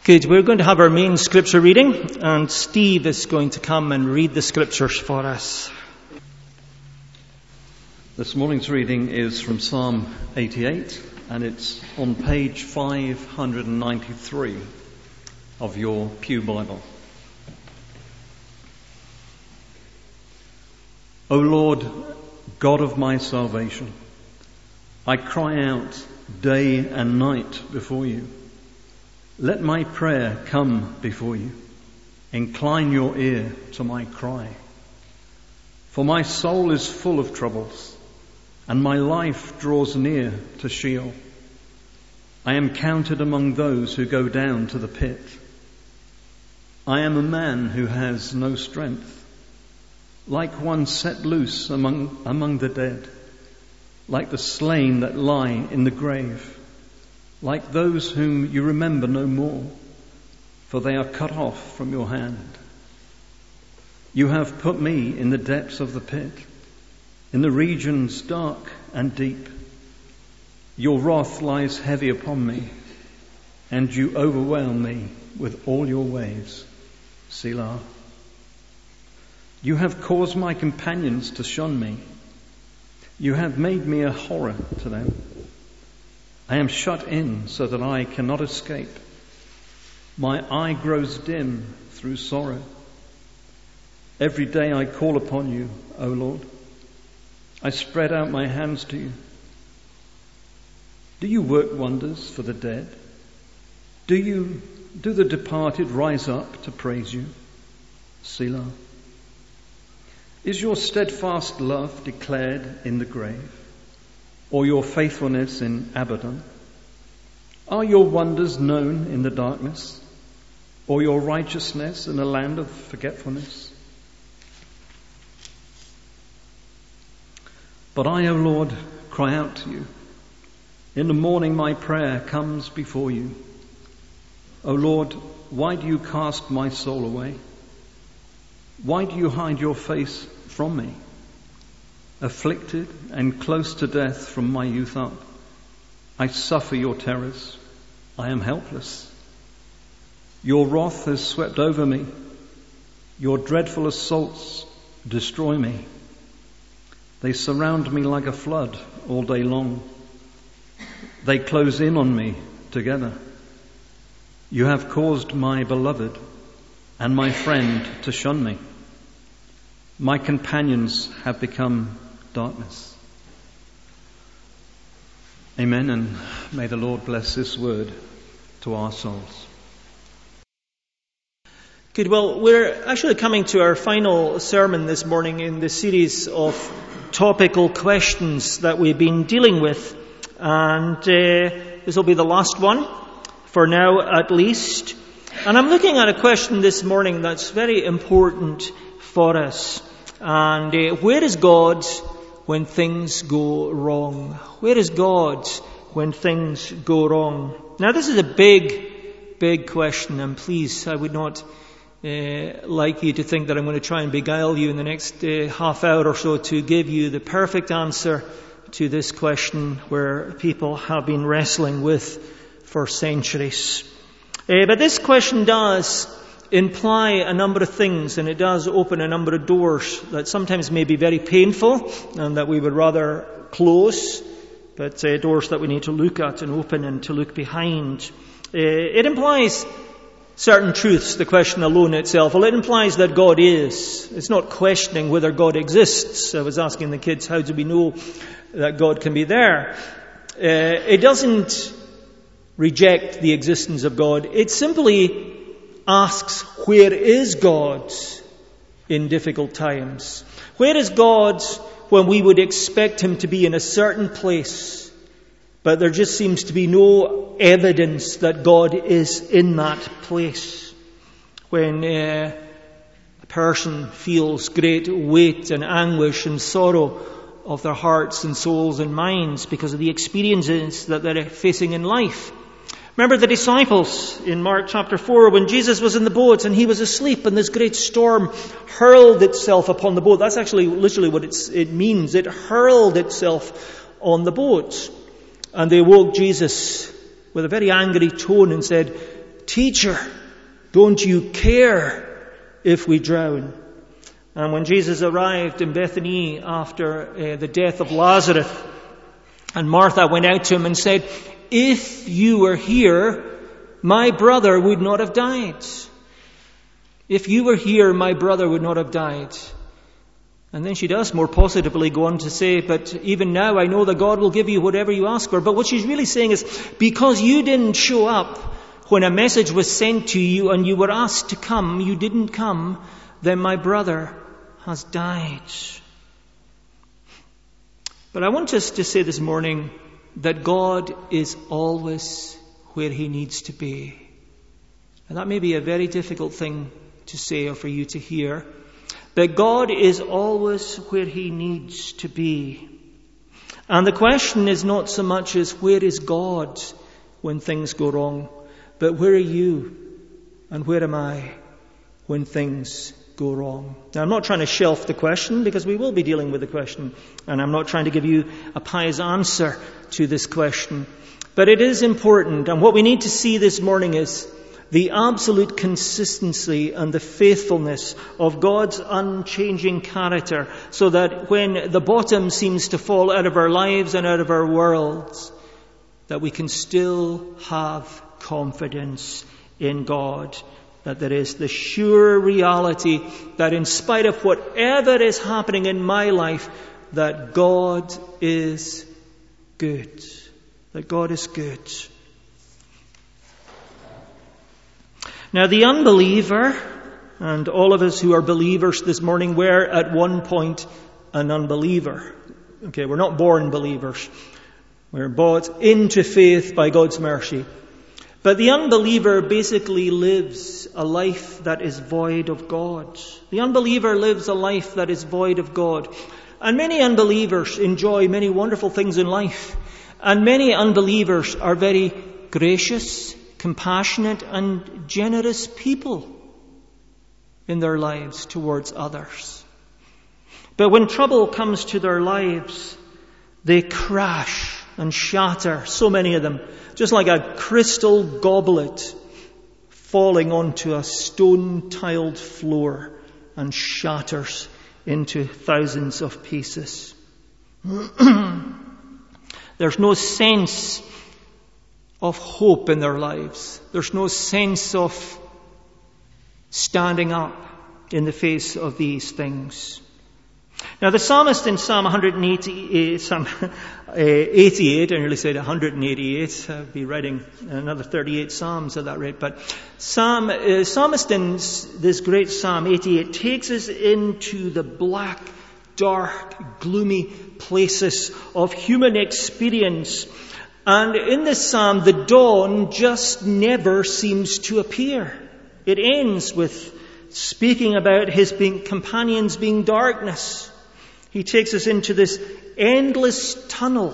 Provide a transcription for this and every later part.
Good. We're going to have our main scripture reading, and Steve is going to come and read the scriptures for us. This morning's reading is from Psalm 88, and it's on page 593 of your Pew Bible. O Lord, God of my salvation, I cry out day and night before you. Let my prayer come before you. Incline your ear to my cry. For my soul is full of troubles, and my life draws near to Sheol. I am counted among those who go down to the pit. I am a man who has no strength, like one set loose among the dead, like the slain that lie in the grave. Like those whom you remember no more, for they are cut off from your hand. You have put me in the depths of the pit, in the regions dark and deep. Your wrath lies heavy upon me, and you overwhelm me with all your waves. Selah. You have caused my companions to shun me. You have made me a horror to them. I am shut in so that I cannot escape. My eye grows dim through sorrow. Every day I call upon you, O Lord. I spread out my hands to you. Do you work wonders for the dead? Do the departed rise up to praise you? Selah. Is your steadfast love declared in the grave, or your faithfulness in Abaddon? Are your wonders known in the darkness, or your righteousness in a land of forgetfulness? But I, O Lord, cry out to you. In the morning my prayer comes before you. O Lord, why do you cast my soul away? Why do you hide your face from me? Afflicted and close to death from my youth up, I suffer your terrors. I am helpless. Your wrath has swept over me. Your dreadful assaults destroy me. They surround me like a flood all day long. They close in on me together. You have caused my beloved and my friend to shun me. My companions have become darkness. Amen, and may the Lord bless this word to our souls. Good. Well, we're actually coming to our final sermon this morning in the series of topical questions that we've been dealing with. And this will be the last one, for now at least. And I'm looking at a question this morning that's very important for us. And where is God when things go wrong? Where is God when things go wrong? Now, this is a big question, and please, I would not like you to think that I'm going to try and beguile you in the next half hour or so to give you the perfect answer to this question where people have been wrestling with for centuries. But this question does imply a number of things, and it does open a number of doors that sometimes may be very painful and that we would rather close, but doors that we need to look at and open and to look behind. It implies certain truths, the question alone itself. Well, it implies that God is. It's not questioning whether God exists. I was asking the kids, how do we know that God can be there? It doesn't reject the existence of God. It simply asks, where is God in difficult times? Where is God when we would expect him to be in a certain place, but there just seems to be no evidence that God is in that place? When a person feels great weight and anguish and sorrow of their hearts and souls and minds because of the experiences that they're facing in life. Remember the disciples in Mark chapter 4 when Jesus was in the boat and he was asleep and this great storm hurled itself upon the boat. That's actually literally what it means. It hurled itself on the boat. And they woke Jesus with a very angry tone and said, "Teacher, don't you care if we drown?" And when Jesus arrived in Bethany after the death of Lazarus, and Martha went out to him and said, "If you were here, my brother would not have died. If you were here, my brother would not have died." And then she does more positively go on to say, "But even now I know that God will give you whatever you ask for." But what she's really saying is, because you didn't show up when a message was sent to you and you were asked to come, you didn't come, then my brother has died. But I want us to say this morning that God is always where he needs to be. And that may be a very difficult thing to say or for you to hear. But God is always where he needs to be. And the question is not so much as where is God when things go wrong, but where are you and where am I when things go wrong? Now, I'm not trying to shelf the question, because we will be dealing with the question, and I'm not trying to give you a pious answer to this question. But it is important, and what we need to see this morning is the absolute consistency and the faithfulness of God's unchanging character, so that when the bottom seems to fall out of our lives and out of our worlds, that we can still have confidence in God. That there is the sure reality that in spite of whatever is happening in my life, that God is good. That God is good. Now, the unbeliever, and all of us who are believers this morning were at one point an unbeliever. Okay, we're not born believers. We're brought into faith by God's mercy. But the unbeliever basically lives a life that is void of God. The unbeliever lives a life that is void of God. And many unbelievers enjoy many wonderful things in life. And many unbelievers are very gracious, compassionate, and generous people in their lives towards others. But when trouble comes to their lives, they crash and shatter, so many of them, just like a crystal goblet falling onto a stone-tiled floor and shatters into thousands of pieces. There's no sense of hope in their lives. There's no sense of standing up in the face of these things. Now, the psalmist in Psalm 88, I nearly said 188. I'd be writing another 38 psalms at that rate. But psalmist in this great Psalm 88 takes us into the black, dark, gloomy places of human experience. And in this psalm, the dawn just never seems to appear. It ends with speaking about his companions being darkness. He takes us into this endless tunnel.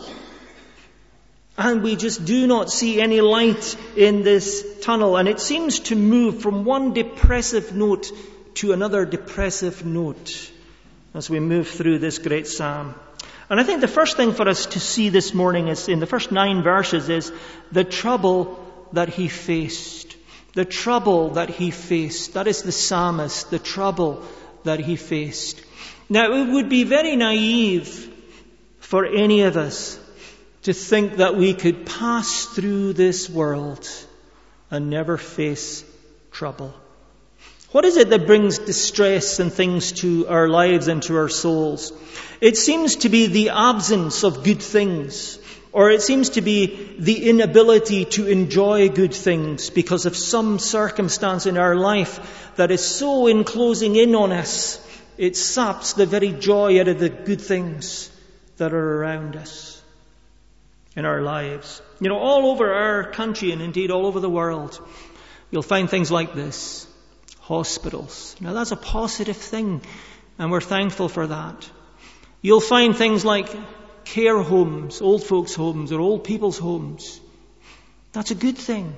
And we just do not see any light in this tunnel. And it seems to move from one depressive note to another depressive note as we move through this great psalm. And I think the first thing for us to see this morning is in the first 9 verses is the trouble that he faced. The trouble that he faced. That is the psalmist, the trouble that he faced. Now, it would be very naive for any of us to think that we could pass through this world and never face trouble. What is it that brings distress and things to our lives and to our souls? It seems to be the absence of good things, or it seems to be the inability to enjoy good things because of some circumstance in our life that is so enclosing in on us, it saps the very joy out of the good things that are around us in our lives. You know, all over our country and indeed all over the world, you'll find things like this. Hospitals. Now that's a positive thing, and we're thankful for that. You'll find things like care homes, old folks' homes, or old people's homes. That's a good thing.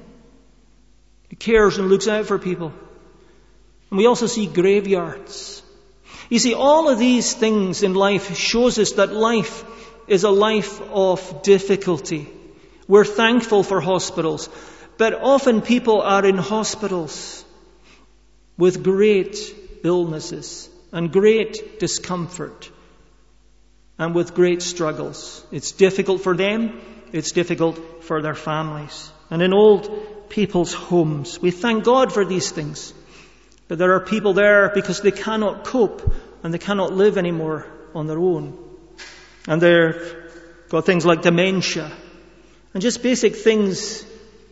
It cares and looks out for people. And we also see graveyards. You see, all of these things in life shows us that life is a life of difficulty. We're thankful for hospitals. But often people are in hospitals with great illnesses and great discomfort and with great struggles. It's difficult for them. It's difficult for their families. And in old people's homes, we thank God for these things. But there are people there because they cannot cope and they cannot live anymore on their own. And they've got things like dementia and just basic things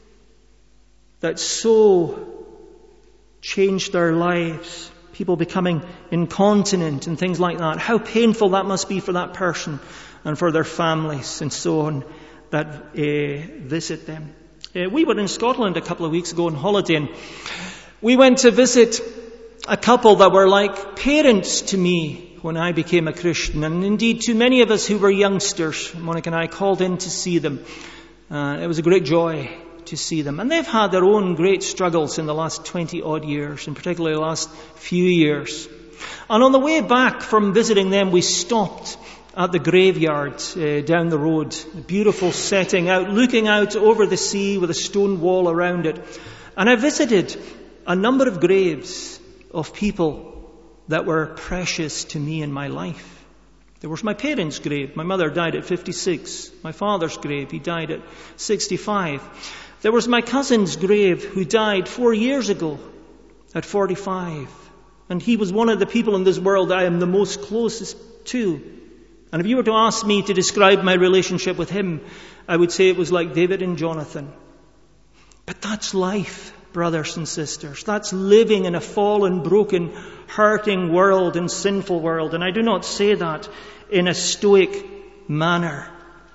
that so change their lives. People becoming incontinent and things like that. How painful that must be for that person and for their families and so on that visit them. We were in Scotland a couple of weeks ago on holiday, and we went to visit a couple that were like parents to me when I became a Christian, and indeed to many of us who were youngsters. Monica and I called in to see them. It was a great joy to see them. And they've had their own great struggles in the last 20-odd years, and particularly the last few years. And on the way back from visiting them, we stopped at the graveyard down the road. A beautiful setting out, looking out over the sea with a stone wall around it. And I visited a number of graves of people that were precious to me in my life. There was my parents' grave. My mother died at 56. My father's grave, he died at 65. There was my cousin's grave who died 4 years ago at 45. And he was one of the people in this world I am the most closest to. And if you were to ask me to describe my relationship with him, I would say it was like David and Jonathan. But that's life, brothers and sisters. That's living in a fallen, broken, hurting world and sinful world. And I do not say that in a stoic manner.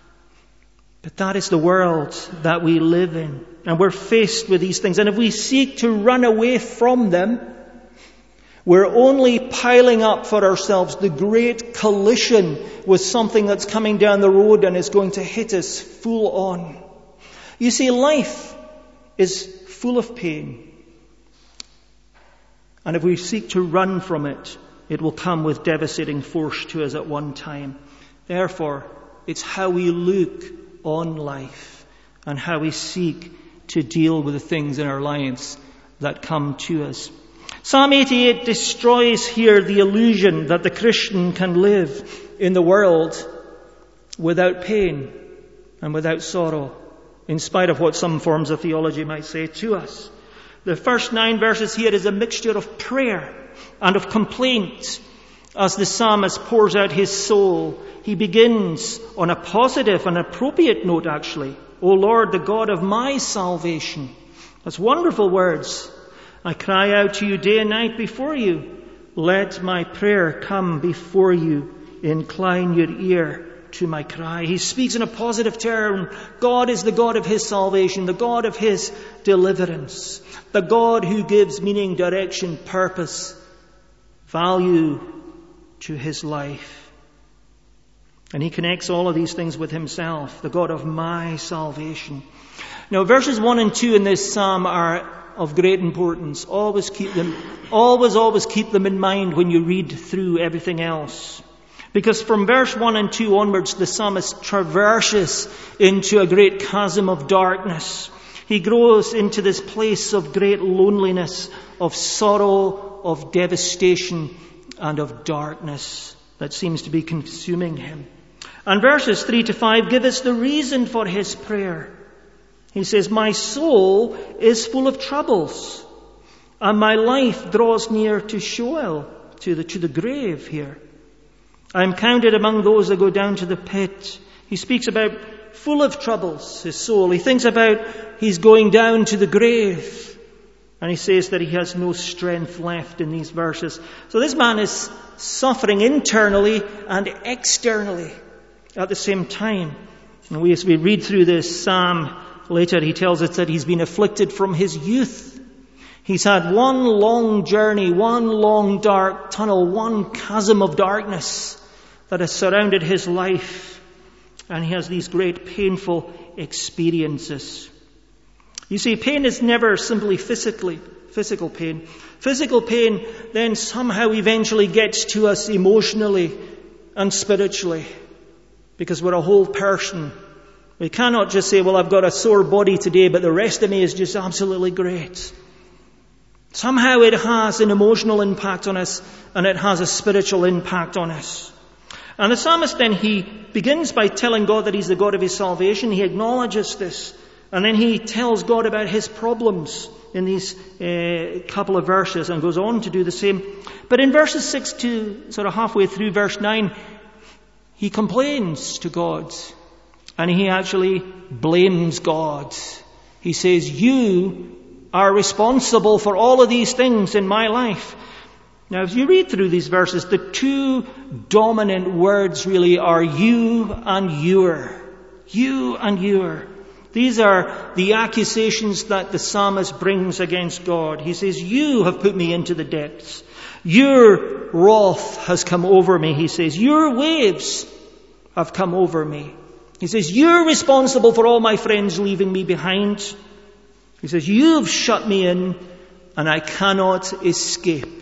But that is the world that we live in. And we're faced with these things. And if we seek to run away from them, we're only piling up for ourselves the great collision with something that's coming down the road and is going to hit us full on. You see, life is full of pain. And if we seek to run from it, it will come with devastating force to us at one time. Therefore, it's how we look on life and how we seek to deal with the things in our lives that come to us. Psalm 88 destroys here the illusion that the Christian can live in the world without pain and without sorrow, in spite of what some forms of theology might say to us. The first 9 verses here is a mixture of prayer and of complaint. As the psalmist pours out his soul, he begins on a positive and appropriate note, actually. O Lord, the God of my salvation. That's wonderful words. I cry out to you day and night before you. Let my prayer come before you. Incline your ear to my cry. He speaks in a positive term. God is the God of his salvation, the God of his deliverance, the God who gives meaning, direction, purpose, value to his life. And he connects all of these things with himself, the God of my salvation. Now, verses 1 and 2 in this psalm are of great importance. Always keep them in mind when you read through everything else. Because from verse 1 and 2 onwards, the psalmist traverses into a great chasm of darkness. He grows into this place of great loneliness, of sorrow, of devastation, and of darkness that seems to be consuming him. And verses 3 to 5 give us the reason for his prayer. He says, my soul is full of troubles, and my life draws near to Sheol, to the grave here. I am counted among those that go down to the pit. He speaks about full of troubles, his soul. He thinks about he's going down to the grave. And he says that he has no strength left in these verses. So this man is suffering internally and externally at the same time. And as we read through this psalm later, he tells us that he's been afflicted from his youth. He's had one long journey, one long dark tunnel, one chasm of darkness that has surrounded his life. And he has these great painful experiences. You see, pain is never simply physical pain. Physical pain then somehow eventually gets to us emotionally and spiritually, because we're a whole person We cannot just say, well, I've got a sore body today, but the rest of me is just absolutely great. Somehow it has an emotional impact on us, and it has a spiritual impact on us. And the psalmist then, he begins by telling God that he's the God of his salvation. He acknowledges this. And then he tells God about his problems in these couple of verses and goes on to do the same. But in verses 6 to sort of halfway through verse 9, he complains to God. And he actually blames God. He says, you are responsible for all of these things in my life. Now, if you read through these verses, the two dominant words really are you and your. You and your. These are the accusations that the psalmist brings against God. He says, you have put me into the depths. Your wrath has come over me, he says. Your waves have come over me. He says, you're responsible for all my friends leaving me behind. He says, you've shut me in and I cannot escape.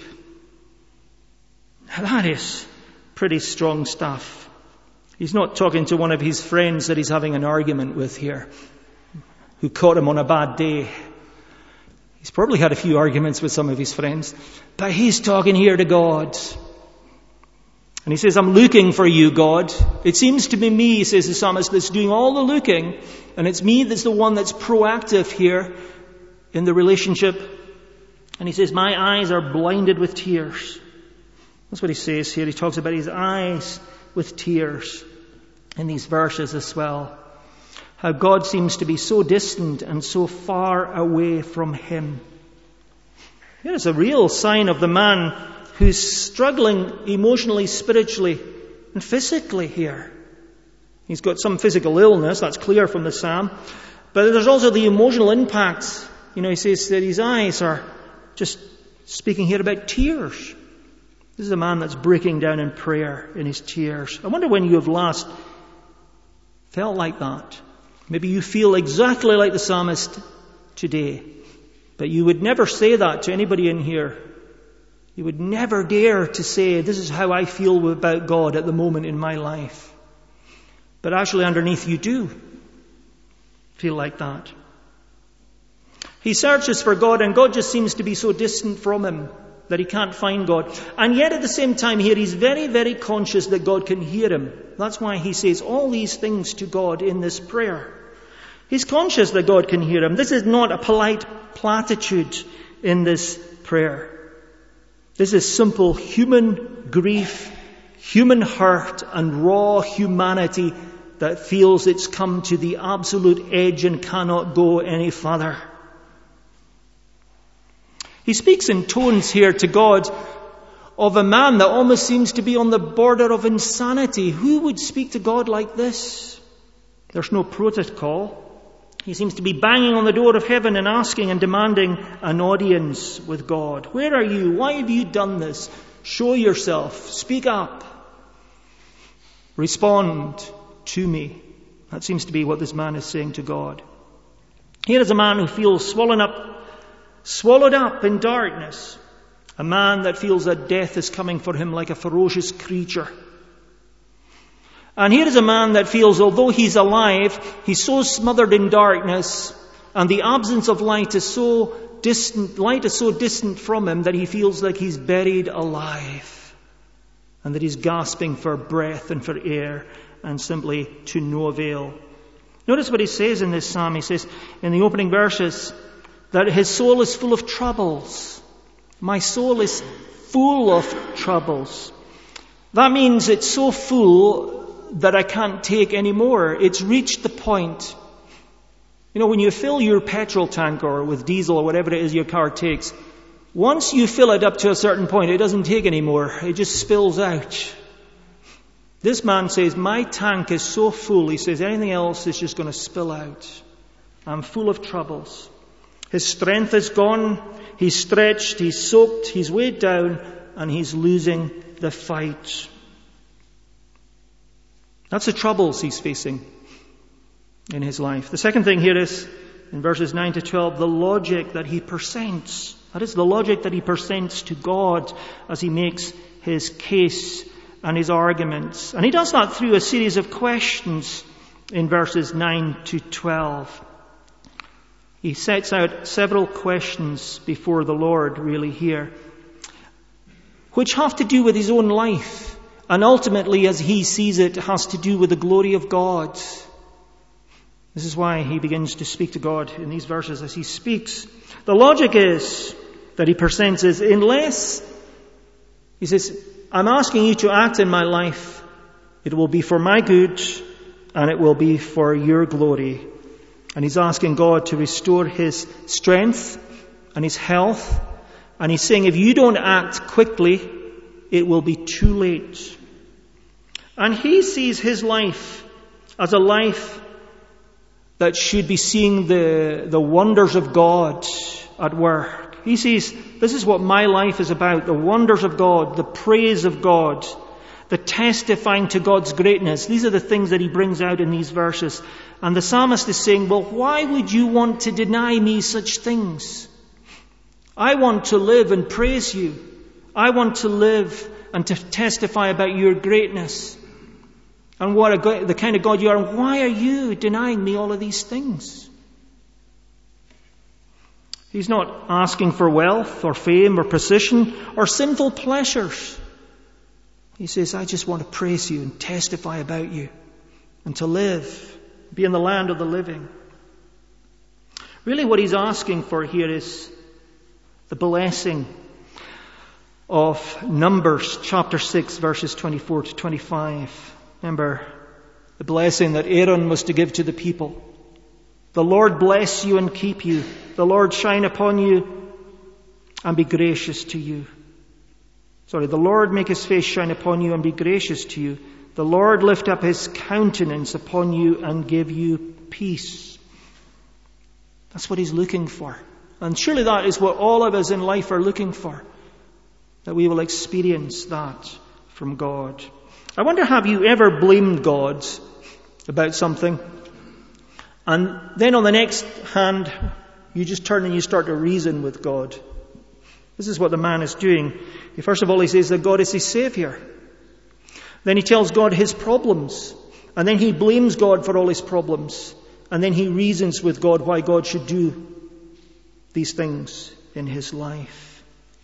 Now that is pretty strong stuff. He's not talking to one of his friends that he's having an argument with here, who caught him on a bad day. He's probably had a few arguments with some of his friends, but he's talking here to God. And he says, I'm looking for you, God. It seems to be me, says the psalmist, that's doing all the looking, and it's me that's the one that's proactive here in the relationship. And he says, my eyes are blinded with tears. That's what he says here. He talks about his eyes with tears in these verses as well. How God seems to be so distant and so far away from him. Here's a real sign of the man who's struggling emotionally, spiritually, and physically here. He's got some physical illness, that's clear from the psalm. But there's also the emotional impact. He says that his eyes are just speaking here about tears. This is a man that's breaking down in prayer in his tears. I wonder when you have last felt like that. Maybe you feel exactly like the psalmist today. But you would never say that to anybody in here. You would never dare to say, this is how I feel about God at the moment in my life. But actually underneath you do feel like that. He searches for God and God just seems to be so distant from him that he can't find God. And yet at the same time here, he's very, very conscious that God can hear him. That's why he says all these things to God in this prayer. He's conscious that God can hear him. This is not a polite platitude in this prayer. This is simple human grief, human hurt, and raw humanity that feels it's come to the absolute edge and cannot go any further. He speaks in tones here to God of a man that almost seems to be on the border of insanity. Who would speak to God like this? There's no protocol. He seems to be banging on the door of heaven and asking and demanding an audience with God. Where are you? Why have you done this? Show yourself. Speak up. Respond to me. That seems to be what this man is saying to God. Here is a man who feels swallowed up in darkness. A man that feels that death is coming for him like a ferocious creature. And here is a man that feels, although he's alive, he's so smothered in darkness, and the absence of light is so distant from him that he feels like he's buried alive, and that he's gasping for breath and for air, and simply to no avail. Notice what he says in this psalm. He says in the opening verses that his soul is full of troubles. My soul is full of troubles. That means it's so full that I can't take any more. It's reached the point. When you fill your petrol tank or with diesel or whatever it is your car takes, once you fill it up to a certain point, it doesn't take any more. It just spills out. This man says, my tank is so full, he says, anything else is just going to spill out. I'm full of troubles. His strength is gone. He's stretched, he's soaked, he's weighed down, and he's losing the fight. That's the troubles he's facing in his life. The second thing here is, in verses 9 to 12, the logic that he presents. That is the logic that he presents to God as he makes his case and his arguments. And he does that through a series of questions in verses 9 to 12. He sets out several questions before the Lord really here, which have to do with his own life, and ultimately, as he sees it, has to do with the glory of God. This is why he begins to speak to God in these verses as he speaks. The logic is that he presents is, unless, he says, I'm asking you to act in my life, it will be for my good and it will be for your glory. And he's asking God to restore his strength and his health. And he's saying, if you don't act quickly, it will be too late. And he sees his life as a life that should be seeing the wonders of God at work. He sees, this is what my life is about, the wonders of God, the praise of God, the testifying to God's greatness. These are the things that he brings out in these verses. And the psalmist is saying, well, why would you want to deny me such things? I want to live and praise you. I want to live and to testify about your greatness and the kind of God you are. And why are you denying me all of these things? He's not asking for wealth or fame or position or sinful pleasures. He says, I just want to praise you and testify about you and to live, be in the land of the living. Really what he's asking for here is the blessing of Numbers chapter 6 verses 24 to 25. Remember the blessing that Aaron was to give to the people. The Lord bless you and keep you. The Lord shine upon you and be gracious to you. The Lord make his face shine upon you and be gracious to you. The Lord lift up his countenance upon you and give you peace. That's what he's looking for. And surely that is what all of us in life are looking for. That we will experience that from God. I wonder, have you ever blamed God about something? And then on the next hand, you just turn and you start to reason with God. This is what the man is doing. First of all, he says that God is his Savior. Then he tells God his problems. And then he blames God for all his problems. And then he reasons with God why God should do these things in his life.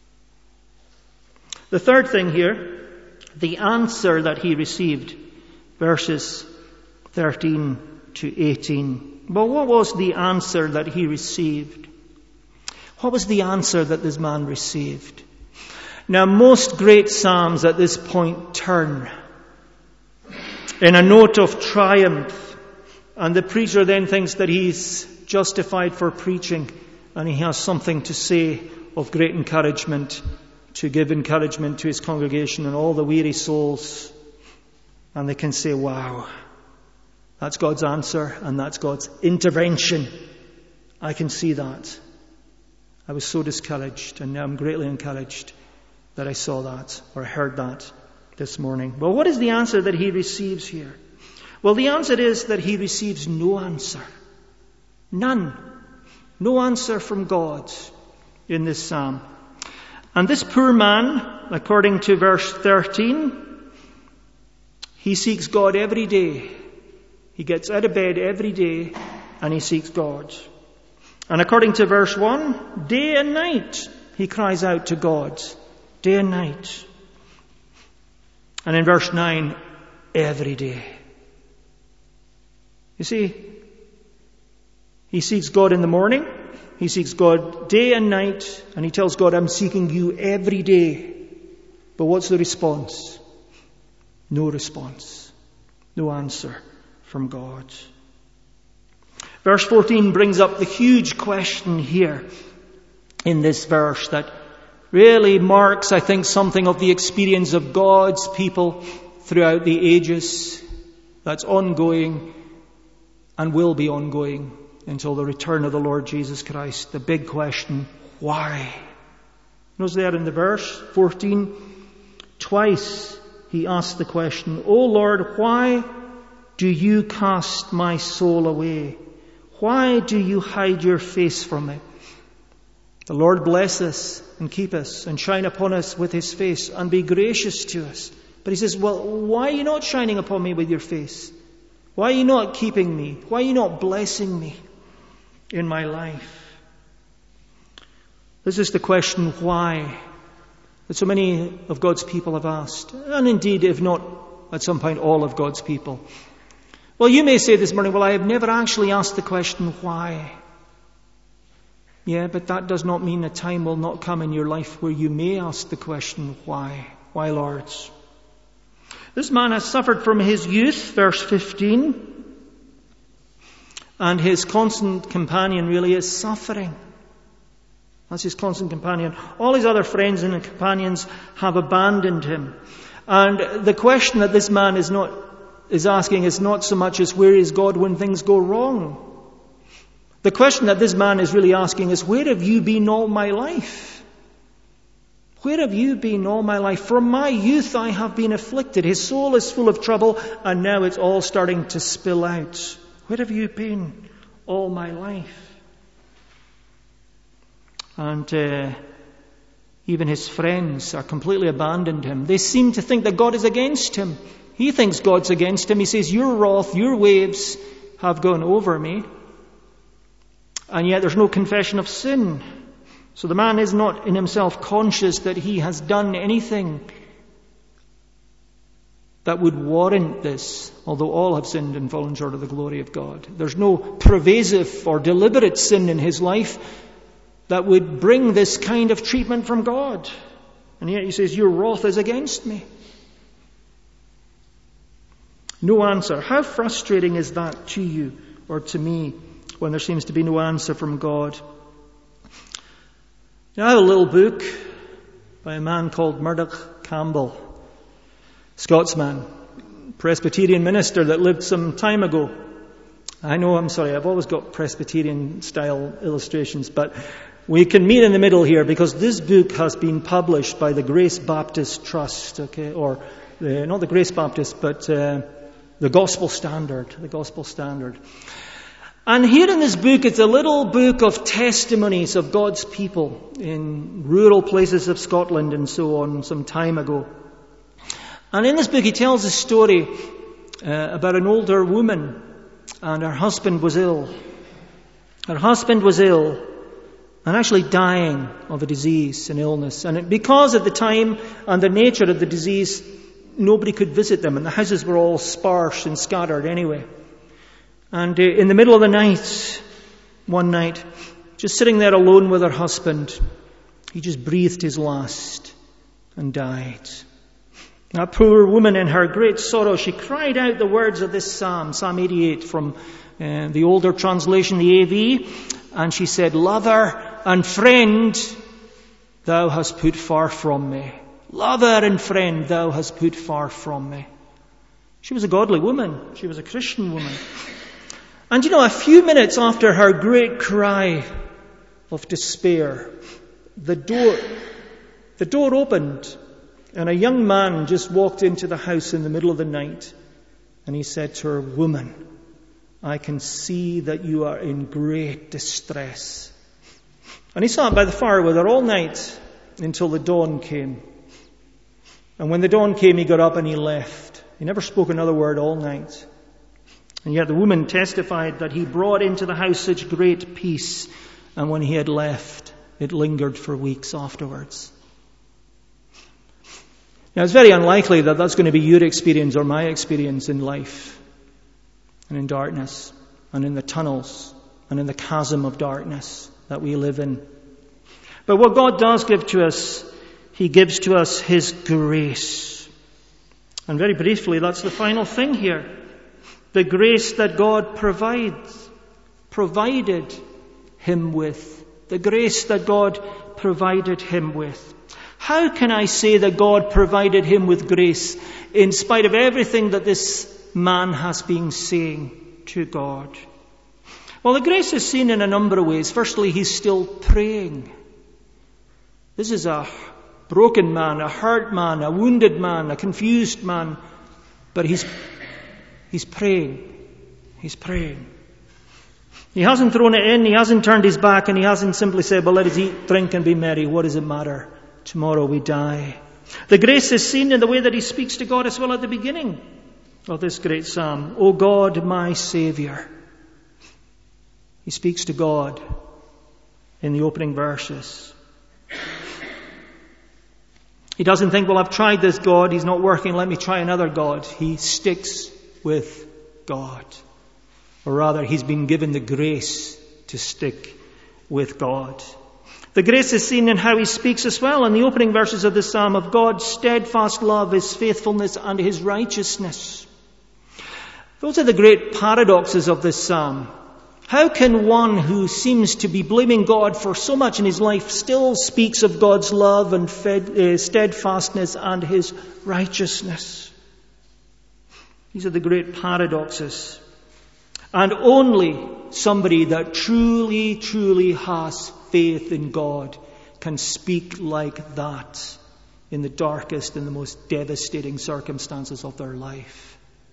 The third thing here, the answer that he received, verses 13 to 18. Well, what was the answer that he received? What was the answer that this man received? Now, most great psalms at this point turn in a note of triumph, and the preacher then thinks that he's justified for preaching, and he has something to say of great encouragement, to give encouragement to his congregation and all the weary souls. And they can say, wow, that's God's answer and that's God's intervention. I can see that. I was so discouraged, and now I'm greatly encouraged that I saw that or heard that this morning. Well, what is the answer that he receives here? Well, the answer is that he receives no answer. None. No answer from God in this psalm. And this poor man, according to verse 13, he seeks God every day. He gets out of bed every day and he seeks God. And according to verse 1, day and night he cries out to God. Day and night. And in verse 9, every day. You see, he seeks God in the morning, he seeks God day and night, and he tells God, I'm seeking you every day. But what's the response? No response. No answer from God. Verse 14 brings up the huge question here in this verse that really marks, I think, something of the experience of God's people throughout the ages that's ongoing and will be ongoing until the return of the Lord Jesus Christ. The big question, why? Notice there in the verse 14, twice he asked the question, O Lord, why do you cast my soul away? Why do you hide your face from me? The Lord bless us and keep us and shine upon us with his face and be gracious to us. But he says, well, why are you not shining upon me with your face? Why are you not keeping me? Why are you not blessing me in my life? This is the question why that so many of God's people have asked. And indeed, if not at some point, all of God's people. Well, you may say this morning, well, I have never actually asked the question why. Yeah, but that does not mean a time will not come in your life where you may ask the question why. Why, Lord? This man has suffered from his youth, verse 15. And his constant companion really is suffering. That's his constant companion. All his other friends and companions have abandoned him. And the question that this man is asking is not so much as where is God when things go wrong. The question that this man is really asking is, where have you been all my life? Where have you been all my life? From my youth I have been afflicted. His soul is full of trouble, and now it's all starting to spill out. Where have you been all my life? And even his friends are completely abandoned him. They seem to think that God is against him. He thinks God's against him. He says, your wrath, your waves have gone over me. And yet there's no confession of sin. So the man is not in himself conscious that he has done anything that would warrant this, although all have sinned and fallen short of the glory of God. There's no pervasive or deliberate sin in his life that would bring this kind of treatment from God. And yet he says, your wrath is against me. No answer. How frustrating is that to you or to me when there seems to be no answer from God? Now, I have a little book by a man called Murdoch Campbell, Scotsman, Presbyterian minister that lived some time ago. I know, I'm sorry, I've always got Presbyterian-style illustrations, but we can meet in the middle here because this book has been published by the Grace Baptist Trust, okay, or not the Grace Baptist, but the Gospel Standard, And here in this book, it's a little book of testimonies of God's people in rural places of Scotland and so on, some time ago. And in this book, he tells a story about an older woman, and her husband was ill. Her husband was ill, and actually dying of a disease, an illness. And because of the time and the nature of the disease, nobody could visit them, and the houses were all sparse and scattered anyway. And in the middle of the night, one night, just sitting there alone with her husband, he just breathed his last and died. That poor woman, in her great sorrow, she cried out the words of this psalm, Psalm 88 from the older translation, the AV, and she said, Lover and friend, thou hast put far from me. Lover and friend, thou hast put far from me. She was a godly woman. She was a Christian woman. And a few minutes after her great cry of despair, the door opened, and a young man just walked into the house in the middle of the night, and he said to her, Woman, I can see that you are in great distress. And he sat by the fire with her all night until the dawn came. And when the dawn came, he got up and he left. He never spoke another word all night. And yet the woman testified that he brought into the house such great peace, and when he had left, it lingered for weeks afterwards. Now, it's very unlikely that that's going to be your experience or my experience in life, and in darkness, and in the tunnels, and in the chasm of darkness that we live in. But what God does give to us, He gives to us His grace. And very briefly, that's the final thing here. The grace that God provided him with. The grace that God provided him with. How can I say that God provided him with grace in spite of everything that this man has been saying to God? Well, the grace is seen in a number of ways. Firstly, he's still praying. This is a broken man, a hurt man, a wounded man, a confused man. But he's praying. He's praying. He hasn't thrown it in, he hasn't turned his back, and he hasn't simply said, well, let us eat, drink, and be merry. What does it matter? Tomorrow we die. The grace is seen in the way that he speaks to God as well at the beginning. of this great psalm. O God, my Saviour. He speaks to God in the opening verses. He doesn't think, well, I've tried this God, he's not working, let me try another God. He sticks with God. Or rather, he's been given the grace to stick with God. The grace is seen in how he speaks as well in the opening verses of the psalm of God's steadfast love, his faithfulness and his righteousness. Those are the great paradoxes of this psalm. How can one who seems to be blaming God for so much in his life still speaks of God's love and steadfastness and his righteousness? These are the great paradoxes. And only somebody that truly, truly has faith in God can speak like that in the darkest and the most devastating circumstances of their life.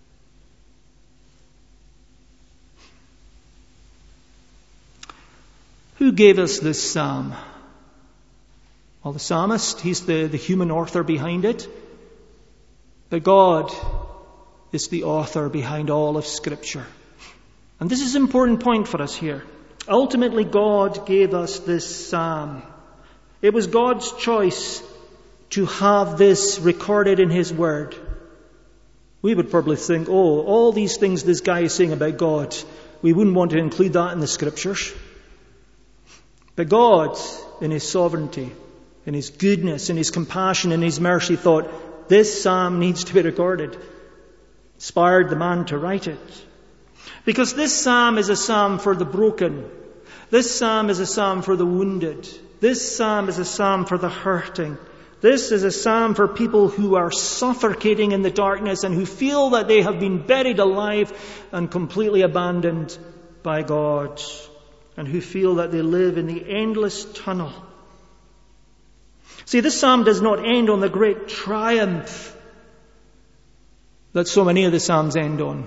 Who gave us this psalm? Well, the psalmist, he's the human author behind it. But God is the author behind all of Scripture. And this is an important point for us here. Ultimately, God gave us this psalm. It was God's choice to have this recorded in His Word. We would probably think, all these things this guy is saying about God, we wouldn't want to include that in the Scriptures. But God, in His sovereignty, in His goodness, in His compassion, in His mercy, thought, this psalm needs to be recorded. Inspired the man to write it. Because this psalm is a psalm for the broken. This psalm is a psalm for the wounded. This psalm is a psalm for the hurting. This is a psalm for people who are suffocating in the darkness and who feel that they have been buried alive and completely abandoned by God, and who feel that they live in the endless tunnel. See, this psalm does not end on the great triumph that so many of the psalms end on.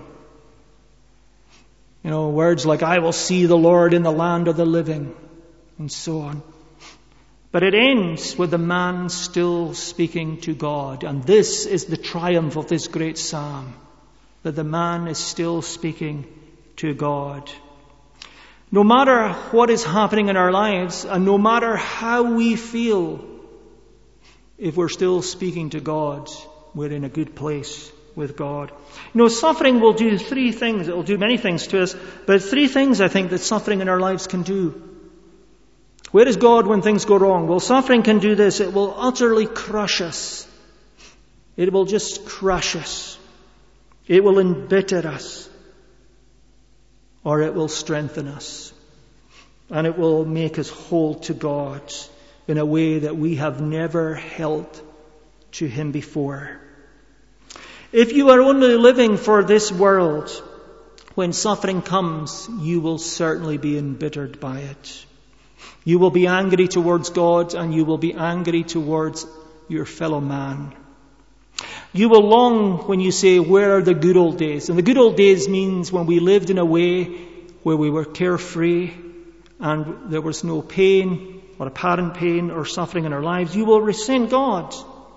You know, words like, I will see the Lord in the land of the living, and so on. But it ends with the man still speaking to God. And this is the triumph of this great psalm, that the man is still speaking to God. No matter what is happening in our lives, and no matter how we feel, if we're still speaking to God, we're in a good place with God. You know, suffering will do three things. It will do many things to us, but three things I think that suffering in our lives can do. Where is God when things go wrong? Well, suffering can do this. It will utterly crush us. It will just crush us. It will embitter us. Or it will strengthen us. And it will make us whole to God in a way that we have never held to Him before. If you are only living for this world, when suffering comes, you will certainly be embittered by it. You will be angry towards God, and you will be angry towards your fellow man. You will long when you say, where are the good old days? And the good old days means when we lived in a way where we were carefree and there was no pain or apparent pain or suffering in our lives. You will resent God.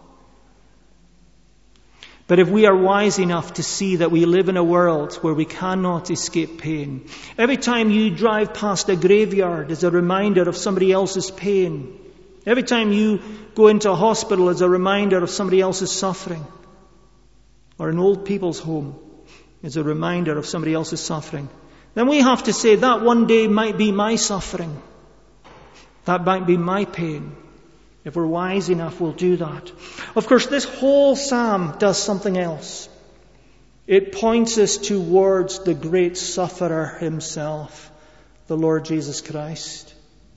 But if we are wise enough to see that we live in a world where we cannot escape pain, every time you drive past a graveyard is a reminder of somebody else's pain. Every time you go into a hospital is a reminder of somebody else's suffering. Or an old people's home is a reminder of somebody else's suffering. Then we have to say that one day might be my suffering. That might be my pain. If we're wise enough, we'll do that. Of course, this whole psalm does something else. It points us towards the great sufferer himself, the Lord Jesus Christ.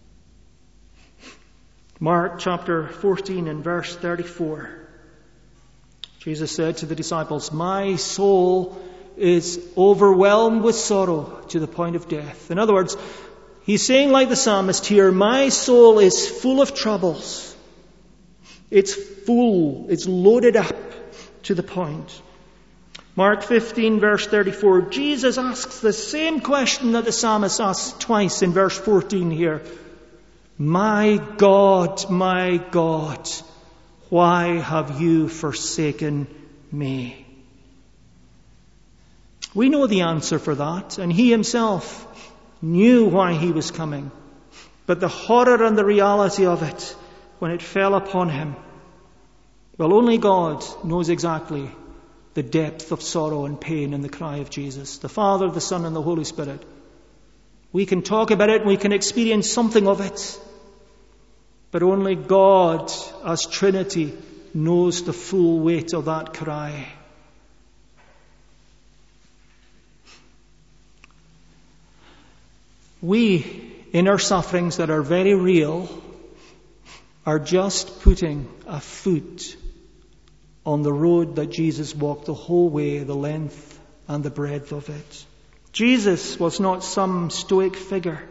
Mark chapter 14 and verse 34. Jesus said to the disciples, my soul is overwhelmed with sorrow to the point of death. In other words, he's saying like the psalmist here, my soul is full of troubles. It's full. It's loaded up to the point. Mark 15 verse 34. Jesus asks the same question that the psalmist asks twice in verse 14 here. My God, why have you forsaken me? We know the answer for that, and he himself knew why he was coming. But the horror and the reality of it, when it fell upon him, well, only God knows exactly the depth of sorrow and pain in the cry of Jesus, the Father, the Son, and the Holy Spirit. We can talk about it and we can experience something of it, but only God, as Trinity, knows the full weight of that cry. We, in our sufferings that are very real, are just putting a foot on the road that Jesus walked the whole way, the length and the breadth of it. Jesus was not some stoic figure.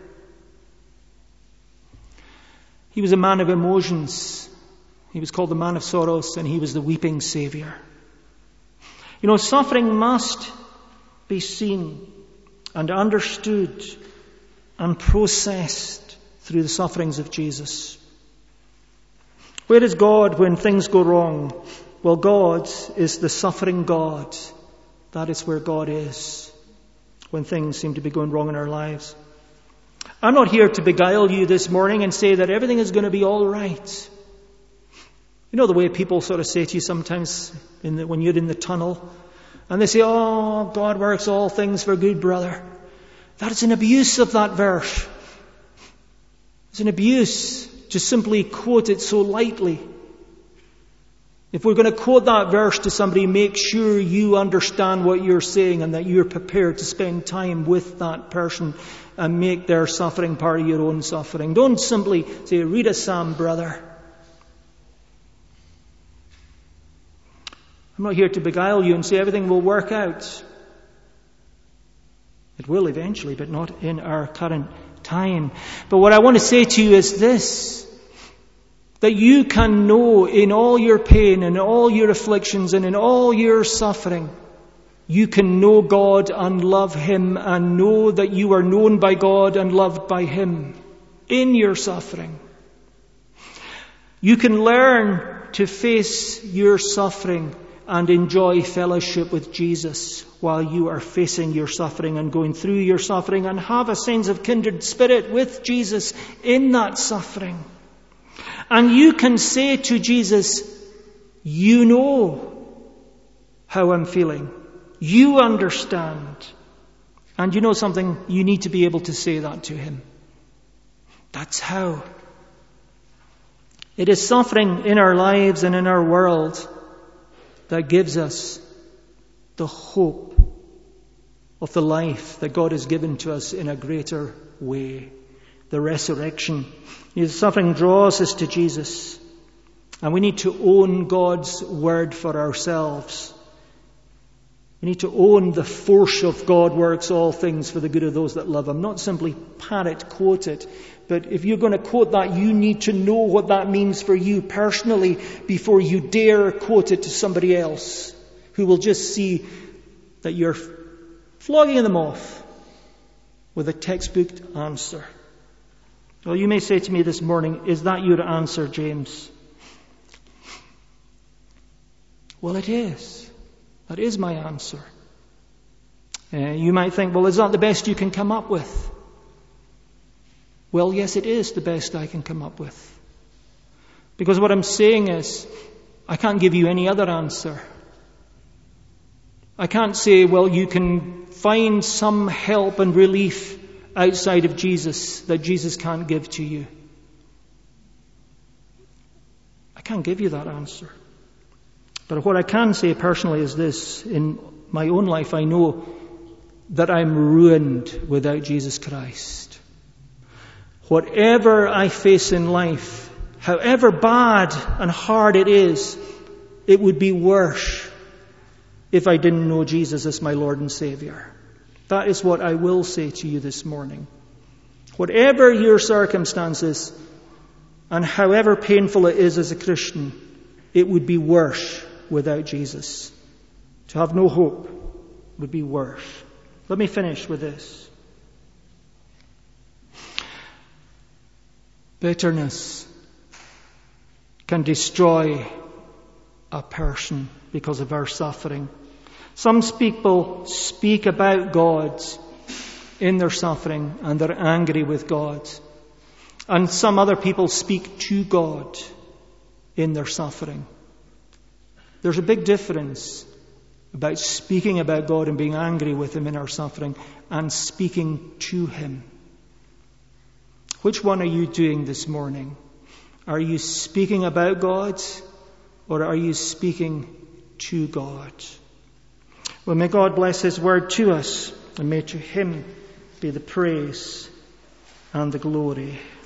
He was a man of emotions. He was called the man of sorrows, and he was the weeping Saviour. You know, suffering must be seen and understood and processed through the sufferings of Jesus. Where is God when things go wrong? Well, God is the suffering God. That is where God is when things seem to be going wrong in our lives. I'm not here to beguile you this morning and say that everything is going to be all right. You know the way people sort of say to you sometimes when you're in the tunnel, and they say, "Oh, God works all things for good, brother." That is an abuse of that verse. It's an abuse to simply quote it so lightly. If we're going to quote that verse to somebody, make sure you understand what you're saying and that you're prepared to spend time with that person and make their suffering part of your own suffering. Don't simply say, "Read a psalm, brother." I'm not here to beguile you and say everything will work out. It will eventually, but not in our current time. But what I want to say to you is this: that you can know in all your pain and all your afflictions and in all your suffering, you can know God and love Him and know that you are known by God and loved by Him in your suffering. You can learn to face your suffering and enjoy fellowship with Jesus while you are facing your suffering and going through your suffering, and have a sense of kindred spirit with Jesus in that suffering. And you can say to Jesus, "You know how I'm feeling. You understand." And you know something? You need to be able to say that to Him. That's how. It is suffering in our lives and in our world that gives us the hope of the life that God has given to us in a greater way. The resurrection. Suffering draws us to Jesus. And we need to own God's word for ourselves. We need to own the force of God works all things for the good of those that love Him. Not simply parrot quote it. But if you're going to quote that, you need to know what that means for you personally before you dare quote it to somebody else who will just see that you're flogging them off with a textbook answer. Well, you may say to me this morning, "Is that your answer, James?" Well, it is. That is my answer. You might think, "Well, is that the best you can come up with?" Well, yes, it is the best I can come up with. Because what I'm saying is, I can't give you any other answer. I can't say, "Well, you can find some help and relief outside of Jesus that Jesus can't give to you." I can't give you that answer. But what I can say personally is this: in my own life, I know that I'm ruined without Jesus Christ. Whatever I face in life, however bad and hard it is, it would be worse if I didn't know Jesus as my Lord and Saviour. That is what I will say to you this morning. Whatever your circumstances, and however painful it is as a Christian, it would be worse without Jesus. To have no hope would be worse. Let me finish with this. Bitterness can destroy a person because of our suffering. Some people speak about God in their suffering and they're angry with God. And some other people speak to God in their suffering. There's a big difference about speaking about God and being angry with Him in our suffering and speaking to Him. Which one are you doing this morning? Are you speaking about God or are you speaking to God? Well, may God bless His word to us, and may to Him be the praise and the glory.